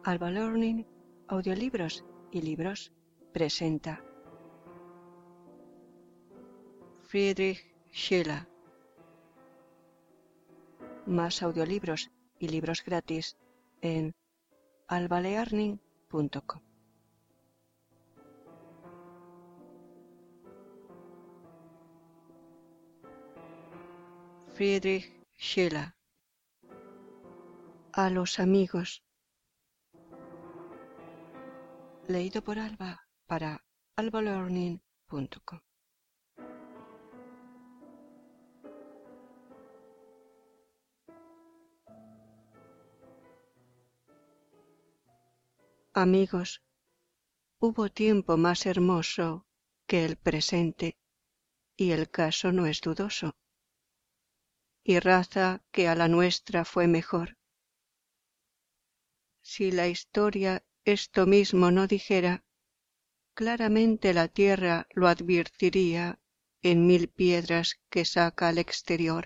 Alba Learning, audiolibros y libros presenta Friedrich Schiller. Más audiolibros y libros gratis en albalearning.com. Friedrich Schiller. A los amigos. Leído por Alba para albalearning.com. Amigos, hubo tiempo más hermoso que el presente, y el caso no es dudoso, y raza que a la nuestra fue mejor. Si la historia esto mismo no dijera, claramente la tierra lo advirtiría en 1000 piedras que saca al exterior.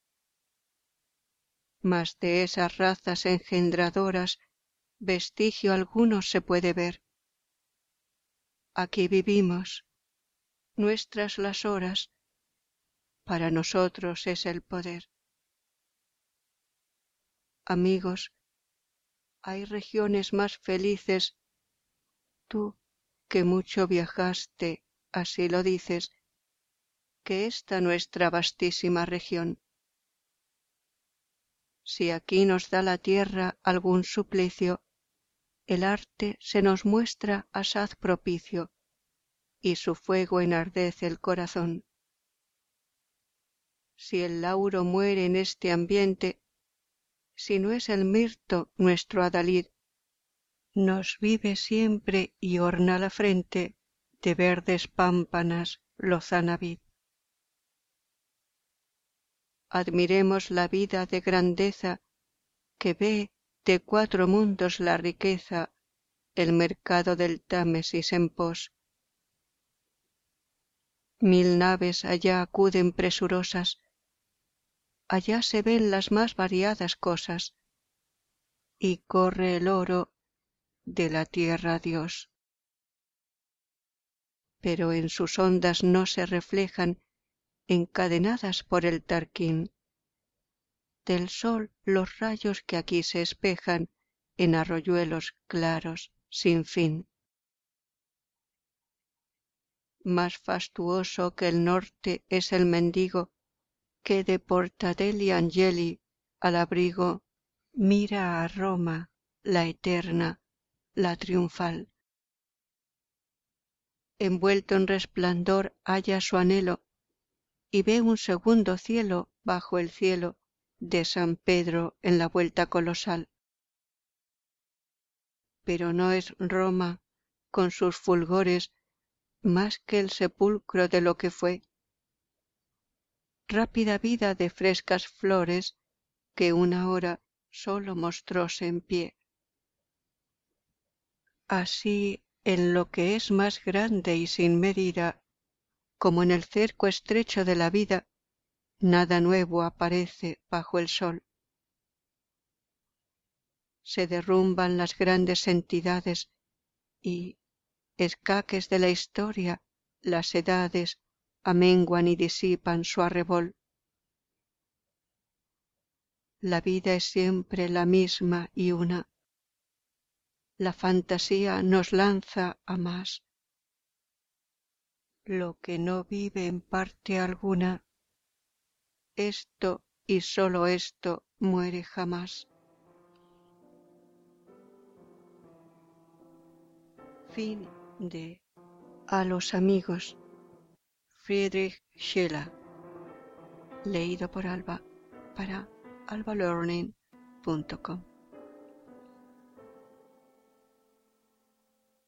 Mas de esas razas engendradoras vestigio alguno se puede ver. Aquí vivimos, nuestras las horas, para nosotros es el poder. Amigos, hay regiones más felices, tú que mucho viajaste, así lo dices, que esta nuestra vastísima región. Si aquí nos da la tierra algún suplicio, el arte se nos muestra asaz propicio, y su fuego enardece el corazón. Si el lauro muere en este ambiente, si no es el mirto nuestro adalid, nos vive siempre y orna la frente de verdes pámpanas lozana vid. Admiremos la vida de grandeza que ve de 4 mundos la riqueza, el mercado del Támesis en pos. 1000 naves allá acuden presurosas, allá se ven las más variadas cosas, y corre el oro de la tierra a Dios. Pero en sus ondas no se reflejan, encadenadas por el Tarquín, del sol los rayos que aquí se espejan en arroyuelos claros sin fin. Más fastuoso que el norte es el mendigo, que de Portadelli Angeli al abrigo mira a Roma, la eterna, la triunfal. Envuelto en resplandor halla su anhelo, y ve un segundo cielo bajo el cielo de San Pedro en la vuelta colosal. Pero no es Roma, con sus fulgores, más que el sepulcro de lo que fue. Rápida vida de frescas flores, que una hora sólo mostróse en pie. Así, en lo que es más grande y sin medida, como en el cerco estrecho de la vida, nada nuevo aparece bajo el sol. Se derrumban las grandes entidades y, escaques de la historia, las edades amenguan y disipan su arrebol. La vida es siempre la misma y una. La fantasía nos lanza a más. Lo que no vive en parte alguna, esto y sólo esto muere jamás. Fin de A los amigos. Friedrich Schiller. Leído por Alba para albalearning.com.